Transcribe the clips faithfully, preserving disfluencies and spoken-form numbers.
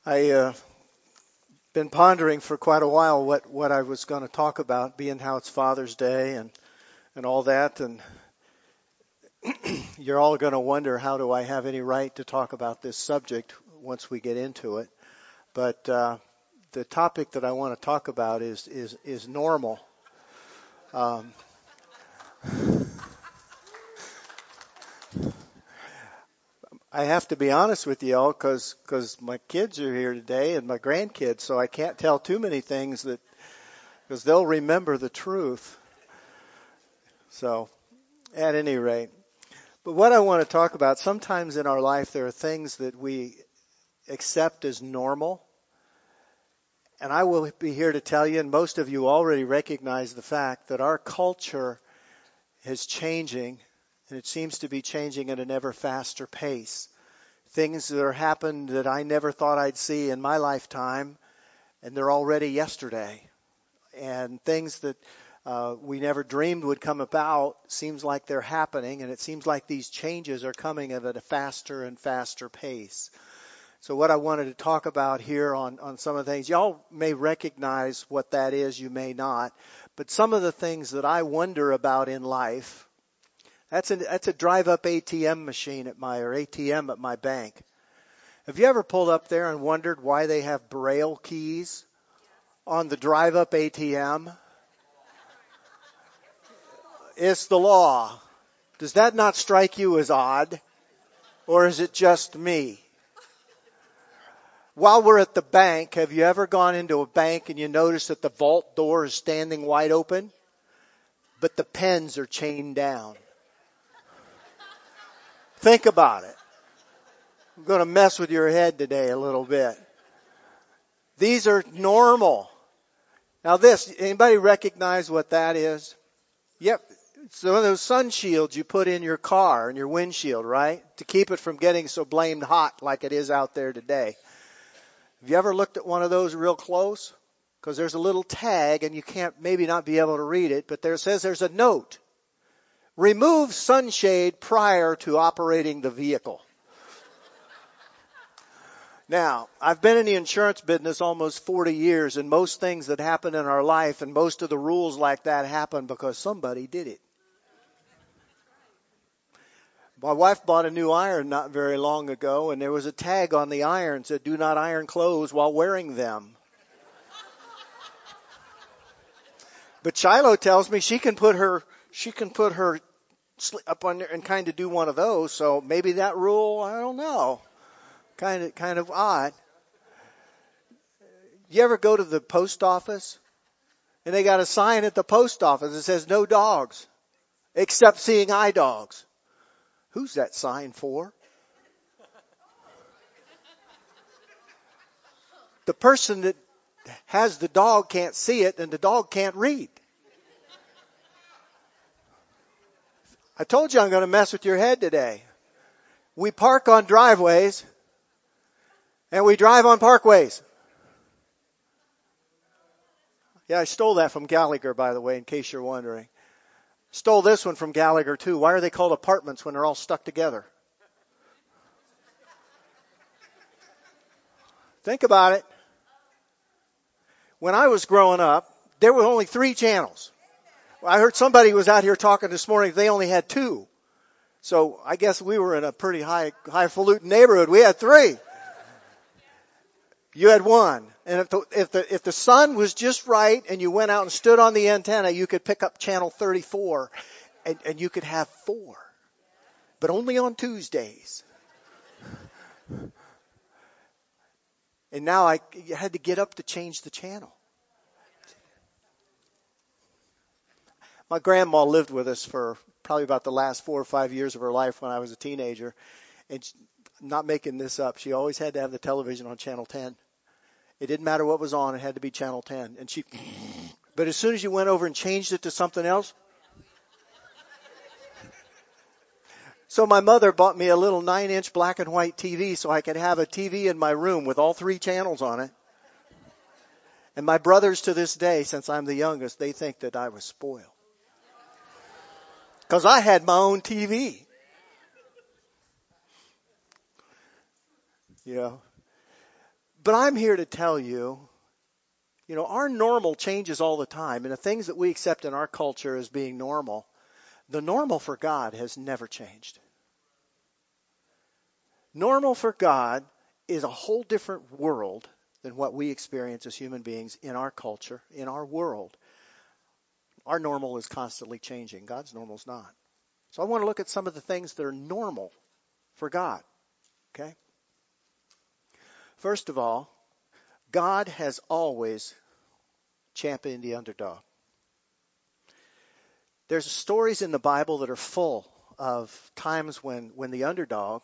I uh, been pondering for quite a while what, what I was going to talk about, being how it's Father's Day and, and all that. And you're all going to wonder, how do I have any right to talk about this subject once we get into it? But uh, the topic that I want to talk about is is is normal. Um, I have to be honest with you all because my kids are here today and my grandkids, so I can't tell too many things that because they'll remember the truth. So, at any rate. But what I want to talk about, sometimes in our life there are things that we accept as normal. And I will be here to tell you, and most of you already recognize the fact that our culture is changing, and it seems to be changing at an ever faster pace. Things that are happened that I never thought I'd see in my lifetime, and they're already yesterday. And things that uh, we never dreamed would come about seems like they're happening, and it seems like these changes are coming at a faster and faster pace. So what I wanted to talk about here on, on some of the things, y'all may recognize what that is, you may not, but some of the things that I wonder about in life, that's a, that's a drive-up A T M machine at my, or A T M at my bank. Have you ever pulled up there and wondered why they have Braille keys on the drive-up A T M? It's the law. Does that not strike you as odd? Or is it just me? While we're at the bank, have you ever gone into a bank and you notice that the vault door is standing wide open, but the pens are chained down? Think about it. I'm going to mess with your head today a little bit. These are normal. Now this, anybody recognize what that is? Yep. It's one of those sun shields you put in your car, in your windshield, right? To keep it from getting so blamed hot like it is out there today. Have you ever looked at one of those real close? Because there's a little tag and you can't maybe not be able to read it, but there says there's a note. Remove sunshade prior to operating the vehicle. Now, I've been in the insurance business almost forty years, and most things that happen in our life and most of the rules like that happen because somebody did it. My wife bought a new iron not very long ago, and there was a tag on the iron that said, do not iron clothes while wearing them. But Shiloh tells me she can put her, she can put her up on there and kind of do one of those. So maybe that rule, I don't know. Kind of, kind of odd. You ever go to the post office and they got a sign at the post office that says no dogs except seeing eye dogs? Who's that sign for? The person that has the dog can't see it and the dog can't read. I told you I'm going to mess with your head today. We park on driveways and we drive on parkways. Yeah, I stole that from Gallagher, by the way, in case you're wondering. Stole this one from Gallagher too. Why are they called apartments when they're all stuck together? Think about it. When I was growing up, there were only three channels. I heard somebody was out here talking this morning. They only had two. So I guess we were in a pretty high, highfalutin neighborhood. We had three. You had one. And if the, if the, if the sun was just right and you went out and stood on the antenna, you could pick up channel thirty-four and, and you could have four. But only on Tuesdays. And now I had to get up to change the channel. My grandma lived with us for probably about the last four or five years of her life when I was a teenager. And she, I'm not making this up. She always had to have the television on channel ten. It didn't matter what was on. It had to be channel ten. And she, but as soon as you went over and changed it to something else. So my mother bought me a little nine inch black and white T V so I could have a T V in my room with all three channels on it. And my brothers to this day, since I'm the youngest, they think that I was spoiled. Because I had my own T V. You know. But I'm here to tell you, you know, our normal changes all the time. And the things that we accept in our culture as being normal, the normal for God has never changed. Normal for God is a whole different world than what we experience as human beings in our culture, in our world. Our normal is constantly changing. God's normal is not. So I want to look at some of the things that are normal for God. Okay? First of all, God has always championed the underdog. There's stories in the Bible that are full of times when, when the underdog,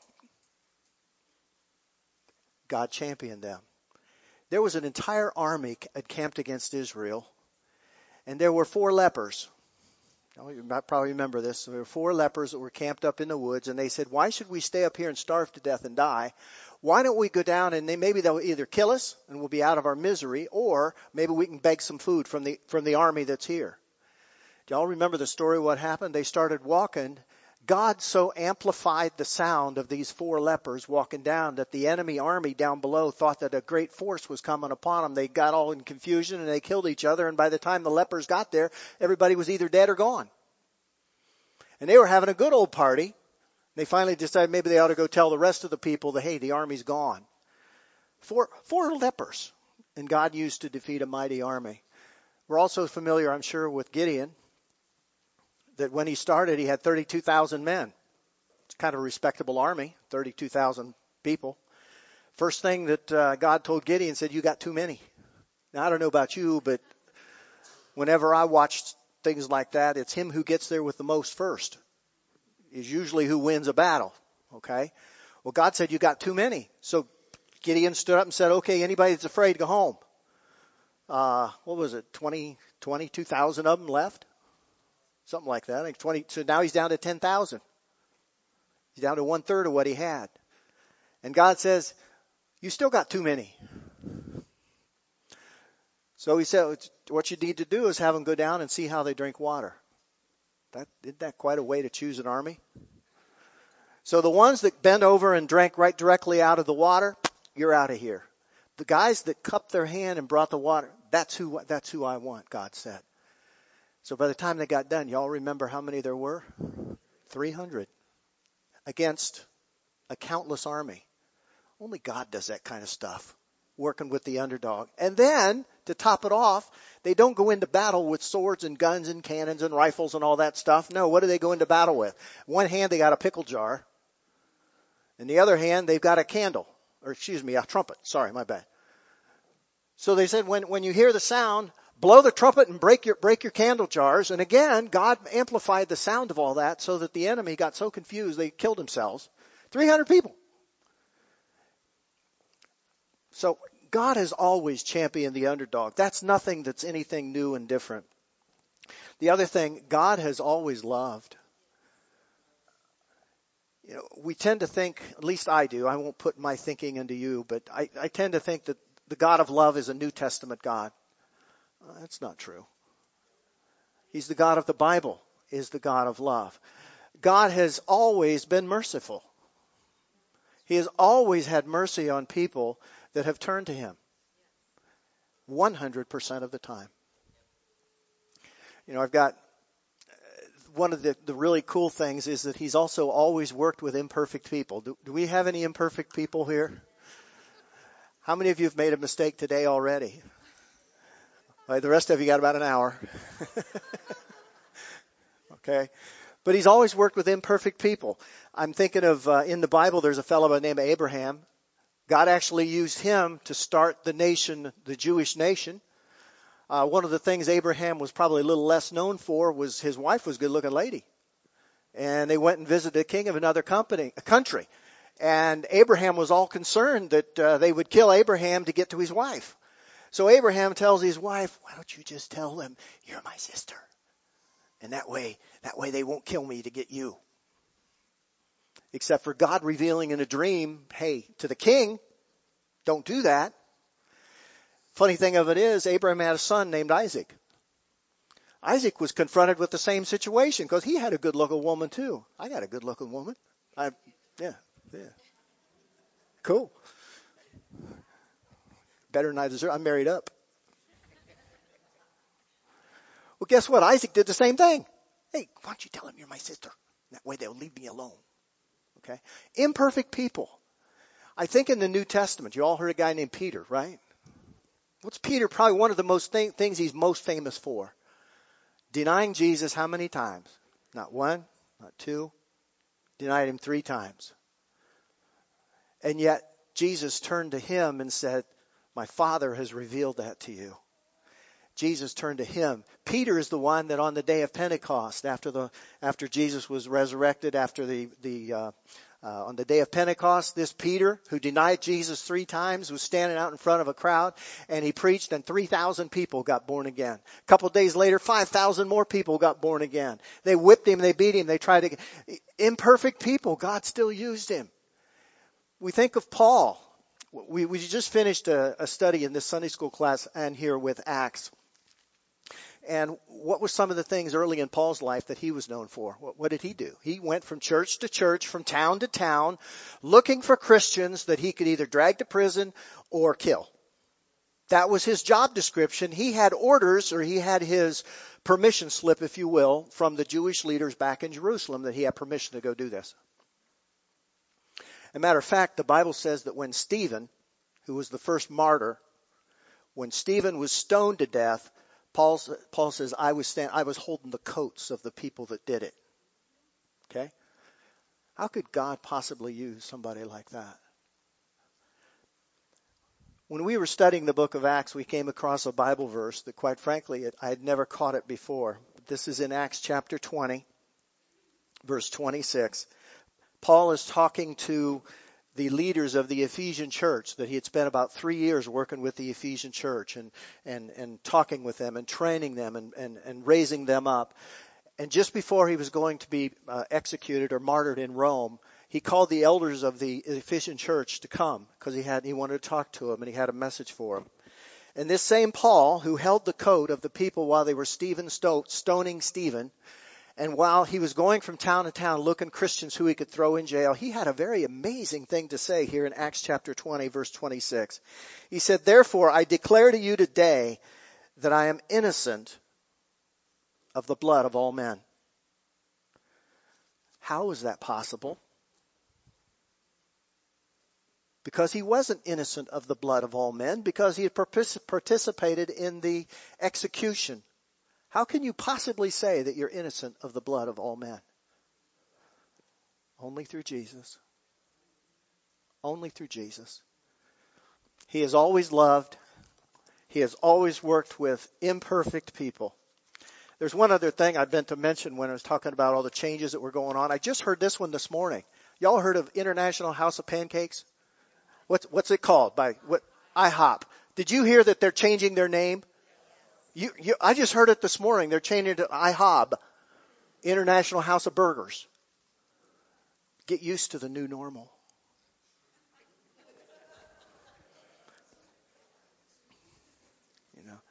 God championed them. There was an entire army encamped against Israel, and there were four lepers. Now, you might probably remember this. There were four lepers that were camped up in the woods, and they said, why should we stay up here and starve to death and die? Why don't we go down and they, maybe they'll either kill us and we'll be out of our misery, or maybe we can beg some food from the from the army that's here. Do y'all remember the story of what happened? They started walking. God so amplified the sound of these four lepers walking down that the enemy army down below thought that a great force was coming upon them. They got all in confusion and they killed each other. And by the time the lepers got there, everybody was either dead or gone. And they were having a good old party. They finally decided maybe they ought to go tell the rest of the people that, hey, the army's gone. Four, four lepers, and God used to defeat a mighty army. We're also familiar, I'm sure, with Gideon, that when he started, he had thirty-two thousand men. It's kind of a respectable army, thirty-two thousand people. First thing that uh, God told Gideon, said, you got too many. Now, I don't know about you, but whenever I watch things like that, it's him who gets there with the most first is usually who wins a battle, okay? Well, God said, you got too many. So Gideon stood up and said, okay, anybody that's afraid, go home. Uh, what was it, twenty, twenty-two thousand of them left? Something like that. I think twenty. So now he's down to ten thousand. He's down to one third of what he had. And God says, you still got too many. So he said, what you need to do is have them go down and see how they drink water. That, isn't that quite a way to choose an army? So the ones that bent over and drank right directly out of the water, you're out of here. The guys that cupped their hand and brought the water, that's who, that's who I want, God said. So by the time they got done, y'all remember how many there were? three hundred against a countless army. Only God does that kind of stuff, working with the underdog. And then, to top it off, they don't go into battle with swords and guns and cannons and rifles and all that stuff. No, what do they go into battle with? One hand, they got a pickle jar. In the other hand, they've got a candle. Or excuse me, a trumpet. Sorry, my bad. So they said, when, when you hear the sound, blow the trumpet and break your, break your candle jars. And again, God amplified the sound of all that so that the enemy got so confused they killed themselves. three hundred people. So God has always championed the underdog. That's nothing that's anything new and different. The other thing, God has always loved. You know, we tend to think, at least I do, I won't put my thinking into you, but I, I tend to think that the God of love is a New Testament God. Uh, that's not true. He's the God of the Bible, is the God of love. God has always been merciful. He has always had mercy on people that have turned to Him. one hundred percent of the time. You know, I've got, one of the, the really cool things is that He's also always worked with imperfect people. Do, do we have any imperfect people here? How many of you have made a mistake today already? All right, the rest of you got about an hour. Okay. But He's always worked with imperfect people. I'm thinking of, uh, in the Bible, there's a fellow by the name of Abraham. God actually used him to start the nation, the Jewish nation. Uh, one of the things Abraham was probably a little less known for was his wife was a good-looking lady. And they went and visited a king of another company, a country. And Abraham was all concerned that uh, they would kill Abraham to get to his wife. So Abraham tells his wife, why don't you just tell them you're my sister? And that way, that way they won't kill me to get you. Except for God revealing in a dream, hey, to the king, don't do that. Funny thing of it is, Abraham had a son named Isaac. Isaac was confronted with the same situation because he had a good-looking woman too. I got a good-looking woman. I, yeah, yeah. Cool. Better than I deserve. I'm married up. Well, guess what? Isaac did the same thing. Hey, why don't you tell him you're my sister? That way they'll leave me alone. Okay? Imperfect people. I think in the New Testament, you all heard a guy named Peter, right? What's Peter? Probably one of the most th- things he's most famous for. Denying Jesus how many times? Not one, not two. Denied him three times. And yet Jesus turned to him and said, my Father has revealed that to you. Jesus turned to him. Peter is the one that on the day of Pentecost, after the after Jesus was resurrected, after the the uh, uh, on the day of Pentecost, this Peter who denied Jesus three times was standing out in front of a crowd, and he preached, and three thousand people got born again. A couple of days later, five thousand more people got born again. They whipped him, they beat him, they tried to. Imperfect people, God still used him. We think of Paul. We we just finished a, a study in this Sunday school class and here with Acts. And what were some of the things early in Paul's life that he was known for? What, what did he do? He went from church to church, from town to town, looking for Christians that he could either drag to prison or kill. That was his job description. He had orders, or he had his permission slip, if you will, from the Jewish leaders back in Jerusalem that he had permission to go do this. As a matter of fact, the Bible says that when Stephen, who was the first martyr, when Stephen was stoned to death, Paul, Paul says, I was stand, I was holding the coats of the people that did it. Okay? How could God possibly use somebody like that? When we were studying the book of Acts, we came across a Bible verse that, quite frankly, it, I had never caught it before. This is in Acts chapter twenty, verse twenty-six. Paul is talking to the leaders of the Ephesian church, that he had spent about three years working with the Ephesian church and, and, and talking with them and training them and, and, and raising them up. And just before he was going to be uh, executed or martyred in Rome, he called the elders of the Ephesian church to come because he had he wanted to talk to them and he had a message for them. And this same Paul, who held the coat of the people while they were Stephen sto- stoning Stephen, and while he was going from town to town looking Christians who he could throw in jail, he had a very amazing thing to say here in Acts chapter twenty, verse twenty-six. He said, therefore, I declare to you today that I am innocent of the blood of all men. How is that possible? Because he wasn't innocent of the blood of all men, because he had participated in the execution. How can you possibly say that you're innocent of the blood of all men? Only through Jesus. Only through Jesus. He has always loved. He has always worked with imperfect people. There's one other thing I've meant to mention when I was talking about all the changes that were going on. I just heard this one this morning. Y'all heard of International House of Pancakes? What's what's it called? By what? IHOP. Did you hear that they're changing their name? You, you, I just heard it this morning. They're changing it to IHOB, International House of Burgers. Get used to the new normal. You know,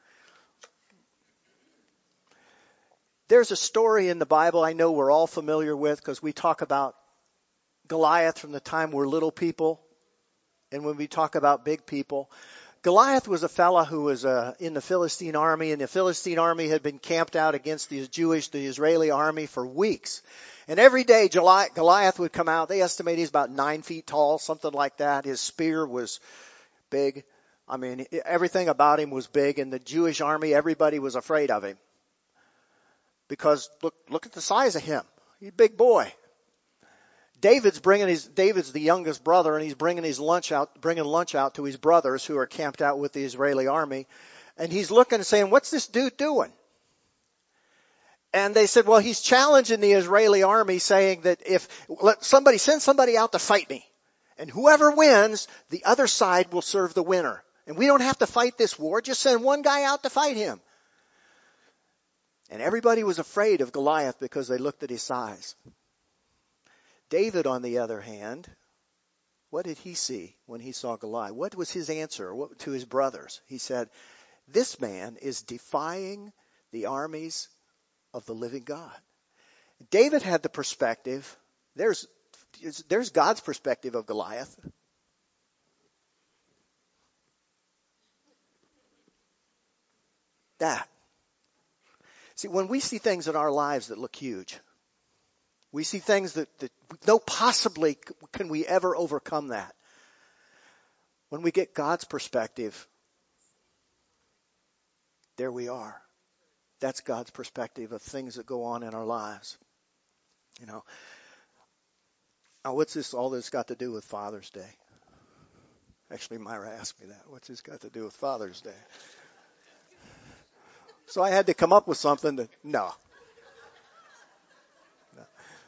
there's a story in the Bible I know we're all familiar with because we talk about Goliath from the time we're little people, and when we talk about big people. Goliath was a fella who was uh, in the Philistine army, and the Philistine army had been camped out against the Jewish, the Israeli army for weeks. And every day Goliath would come out. They estimate he's about nine feet tall, something like that. His spear was big. I mean, everything about him was big, and the Jewish army, everybody was afraid of him. Because look, look at the size of him. He's a big boy. David's bringing his, David's the youngest brother, and he's bringing his lunch out, bringing lunch out to his brothers who are camped out with the Israeli army. And he's looking and saying, what's this dude doing? And they said, well, he's challenging the Israeli army, saying that if, let somebody, send somebody out to fight me. And whoever wins, the other side will serve the winner. And we don't have to fight this war. Just send one guy out to fight him. And everybody was afraid of Goliath because they looked at his size. David, on the other hand, what did he see when he saw Goliath? What was his answer to his brothers? He said, this man is defying the armies of the living God. David had the perspective. There's, there's God's perspective of Goliath. that. See, when we see things in our lives that look huge, we see things that, that no possibly can we ever overcome that. When we get God's perspective, there we are. That's God's perspective of things that go on in our lives. You know, now what's this, all this got to do with Father's Day? Actually, Myra asked me that. What's this got to do with Father's Day? So I had to come up with something that, no. no.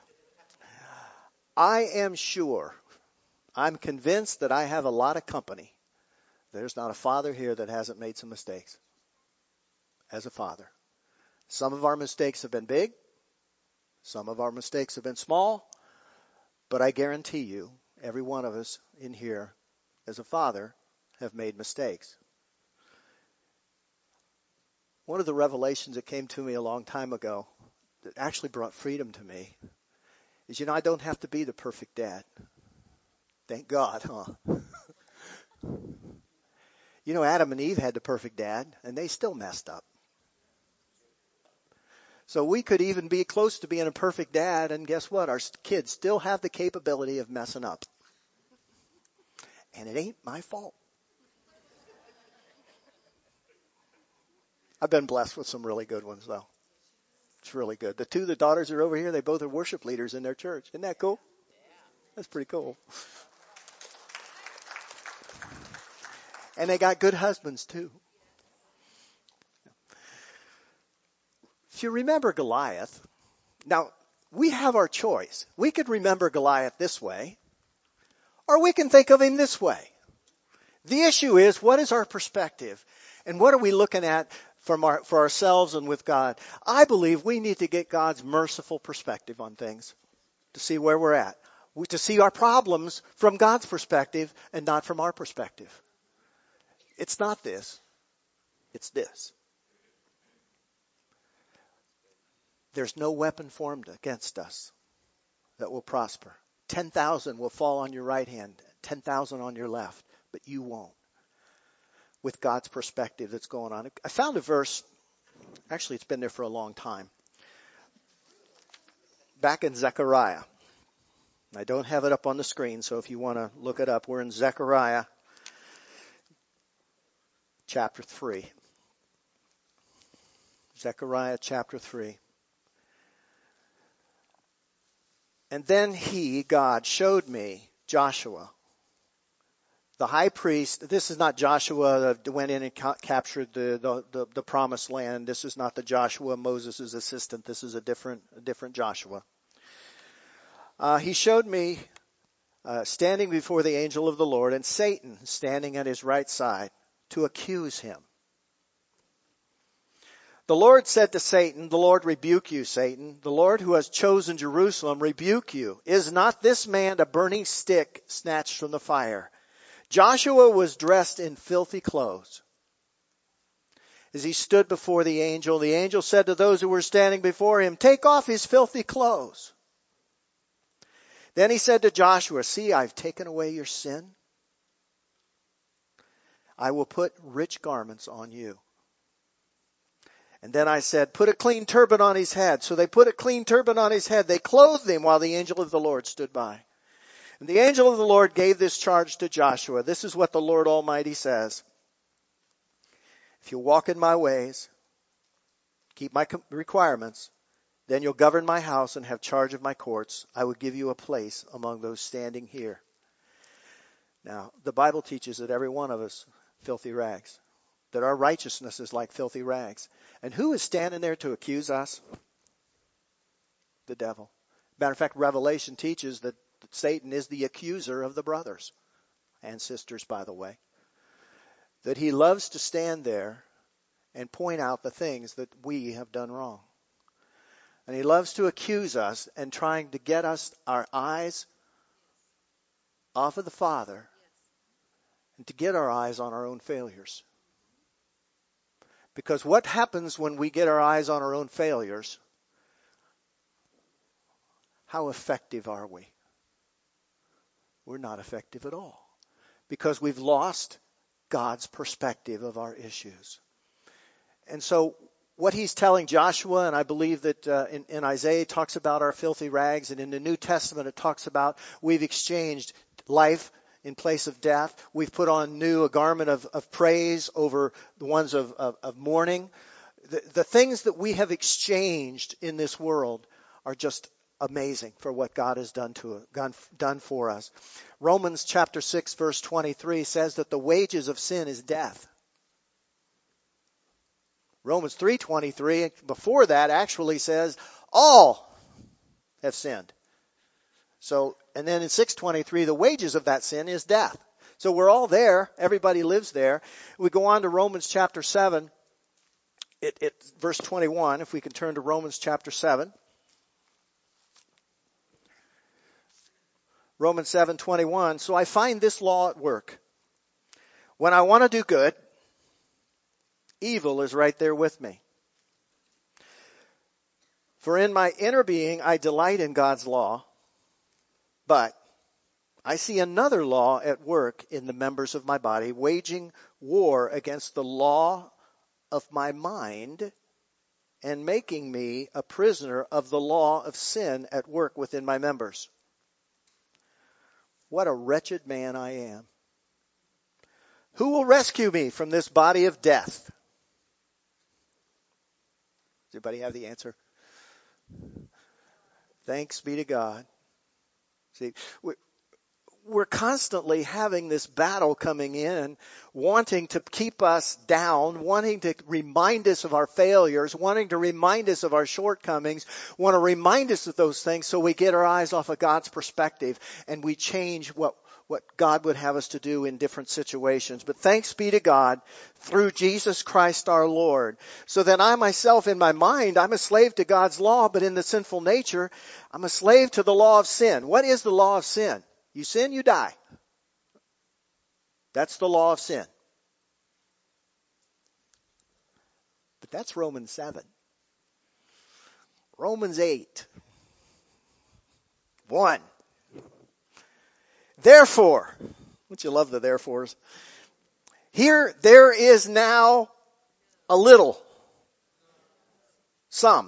I am sure, I'm convinced that I have a lot of company. There's not a father here that hasn't made some mistakes as a father. Some of our mistakes have been big. Some of our mistakes have been small. But I guarantee you, every one of us in here as a father have made mistakes. One of the revelations that came to me a long time ago that actually brought freedom to me is, you know, I don't have to be the perfect dad. Thank God, huh? You know, Adam and Eve had the perfect dad, and they still messed up. So we could even be close to being a perfect dad, and guess what? Our kids still have the capability of messing up. And it ain't my fault. I've been blessed with some really good ones, though. It's really good. The two, the daughters are over here. They both are worship leaders in their church. Isn't that cool? That's pretty cool. And they got good husbands, too. If you remember Goliath, now, we have our choice. We could remember Goliath this way, or we can think of him this way. The issue is, what is our perspective? And what are we looking at from our, for ourselves and with God? I believe we need to get God's merciful perspective on things to see where we're at. We, to see our problems from God's perspective and not from our perspective. It's not this. It's this. There's no weapon formed against us that will prosper. ten thousand will fall on your right hand, ten thousand on your left, but you won't. With God's perspective that's going on. I found a verse, actually it's been there for a long time. Back in Zechariah. I don't have it up on the screen, so if you want to look it up, we're in Zechariah chapter three. Zechariah chapter three. And then he, God, showed me Joshua, the high priest. This is not Joshua that went in and ca- captured the, the, the, the promised land. This is not the Joshua, Moses' assistant. This is a different, a different Joshua. Uh, he showed me uh, standing before the angel of the Lord, and Satan standing at his right side to accuse him. The Lord said to Satan, the Lord rebuke you, Satan. The Lord who has chosen Jerusalem rebuke you. Is not this man a burning stick snatched from the fire? Joshua was dressed in filthy clothes. As he stood before the angel, the angel said to those who were standing before him, take off his filthy clothes. Then he said to Joshua, see, I've taken away your sin. I will put rich garments on you. And then I said, put a clean turban on his head. So they put a clean turban on his head. They clothed him while the angel of the Lord stood by. And the angel of the Lord gave this charge to Joshua. This is what the Lord Almighty says. If you walk in my ways, keep my requirements, then you'll govern my house and have charge of my courts. I will give you a place among those standing here. Now, the Bible teaches that every one of us, filthy rags. That our righteousness is like filthy rags. And who is standing there to accuse us? The devil. Matter of fact, Revelation teaches that Satan is the accuser of the brothers and sisters, by the way. That he loves to stand there and point out the things that we have done wrong. And he loves to accuse us and trying to get us our eyes off of the Father and to get our eyes on our own failures. Because what happens when we get our eyes on our own failures? How effective are we? We're not effective at all. Because we've lost God's perspective of our issues. And so what he's telling Joshua, and I believe that uh, in, in Isaiah it talks about our filthy rags, and in the New Testament it talks about we've exchanged life in place of death. We've put on new a garment of, of praise over the ones of, of, of mourning. The, the things that we have exchanged in this world are just amazing for what God has done to done, done for us. Romans chapter six verse twenty-three says that the wages of sin is death. Romans three twenty-three before that actually says all have sinned. So, and then in six twenty-three the wages of that sin is death. So we're all there. Everybody lives there. We go on to Romans chapter seven. It, it verse twenty-one, if we can turn to Romans chapter seven. Romans seven twenty-one. So I find this law at work. When I want to do good, evil is right there with me. For in my inner being I delight in God's law, but I see another law at work in the members of my body, waging war against the law of my mind and making me a prisoner of the law of sin at work within my members. What a wretched man I am. Who will rescue me from this body of death? Does anybody have the answer? Thanks be to God. See, we're constantly having this battle coming in, wanting to keep us down, wanting to remind us of our failures, wanting to remind us of our shortcomings, want to remind us of those things so we get our eyes off of God's perspective and we change what what God would have us to do in different situations. But thanks be to God through Jesus Christ our Lord. So that I myself in my mind, I'm a slave to God's law, but in the sinful nature, I'm a slave to the law of sin. What is the law of sin? You sin, you die. That's the law of sin. But that's Romans seven. Romans eight. one. Therefore, don't you love the therefores? Here there is now a little, some,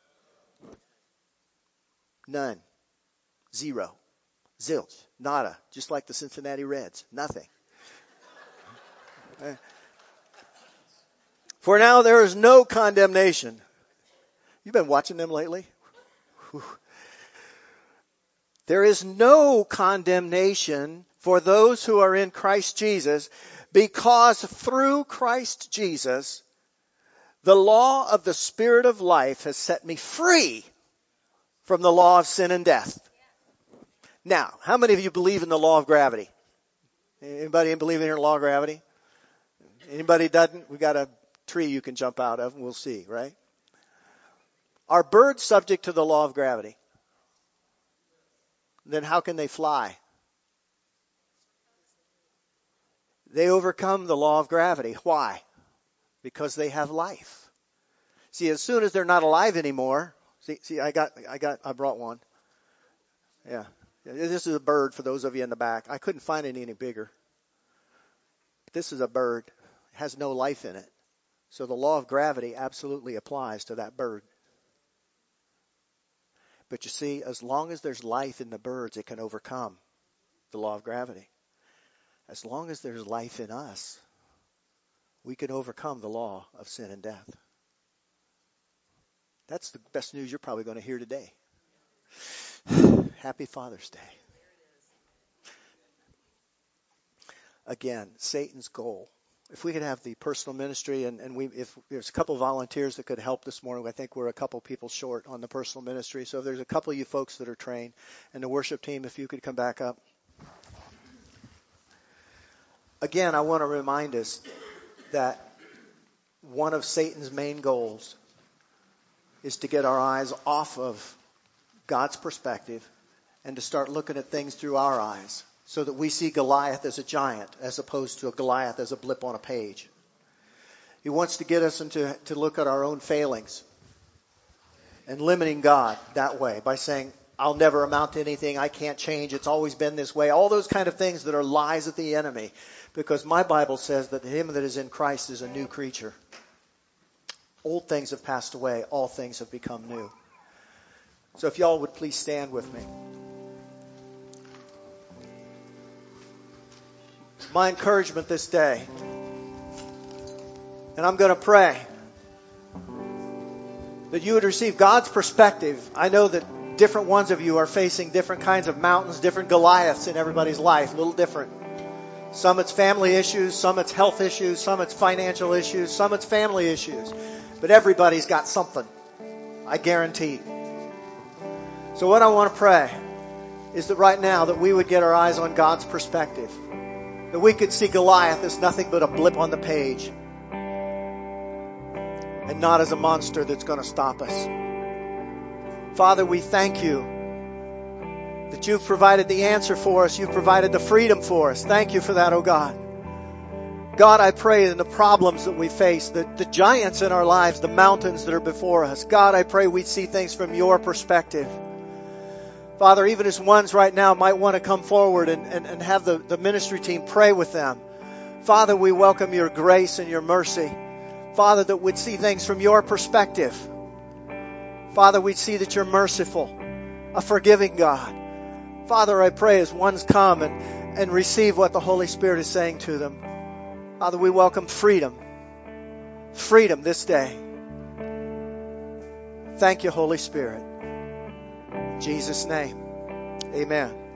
none, zero, zilch, nada, just like the Cincinnati Reds, nothing. For now there is no condemnation. You've been watching them lately? Whew. There is no condemnation for those who are in Christ Jesus, because through Christ Jesus, the law of the Spirit of life has set me free from the law of sin and death. Now, how many of you believe in the law of gravity? Anybody believe in the law of gravity? Anybody doesn't? We got a tree you can jump out of and we'll see, right? Are birds subject to the law of gravity? Then how can they fly? They overcome the law of gravity. Why? Because they have life. See, as soon as they're not alive anymore, see, see, I got, I got, I brought one. Yeah. This is a bird for those of you in the back. I couldn't find any any bigger. This is a bird. It has no life in it. So the law of gravity absolutely applies to that bird. But you see, as long as there's life in the birds, it can overcome the law of gravity. As long as there's life in us, we can overcome the law of sin and death. That's the best news you're probably going to hear today. Happy Father's Day. Again, Satan's goal. If we could have the personal ministry, and, and we, if there's a couple of volunteers that could help this morning, I think we're a couple people short on the personal ministry. So if there's a couple of you folks that are trained, and the worship team, if you could come back up. Again, I want to remind us that one of Satan's main goals is to get our eyes off of God's perspective and to start looking at things through our eyes, so that we see Goliath as a giant as opposed to a Goliath as a blip on a page. He wants to get us into to look at our own failings and limiting God that way by saying, I'll never amount to anything, I can't change, it's always been this way. All those kind of things that are lies of the enemy. Because my Bible says that him that is in Christ is a new creature. Old things have passed away. All things have become new. So if y'all would please stand with me. My encouragement this day, and I'm going to pray that you would receive God's perspective. I know that different ones of you are facing different kinds of mountains, different Goliaths in everybody's life, a little different. Some it's family issues, some it's health issues, some it's financial issues, some it's family issues. But everybody's got something, I guarantee. So what I want to pray is that right now that we would get our eyes on God's perspective. That we could see Goliath as nothing but a blip on the page. And not as a monster that's going to stop us. Father, we thank you that you've provided the answer for us. You've provided the freedom for us. Thank you for that, oh God. God, I pray in the problems that we face, the, the giants in our lives, the mountains that are before us. God, I pray we'd see things from your perspective. Father, even as ones right now might want to come forward and, and, and have the, the ministry team pray with them. Father, we welcome your grace and your mercy. Father, that we'd see things from your perspective. Father, we'd see that you're merciful, a forgiving God. Father, I pray as ones come and, and receive what the Holy Spirit is saying to them. Father, we welcome freedom. Freedom this day. Thank you, Holy Spirit. In Jesus' name, amen.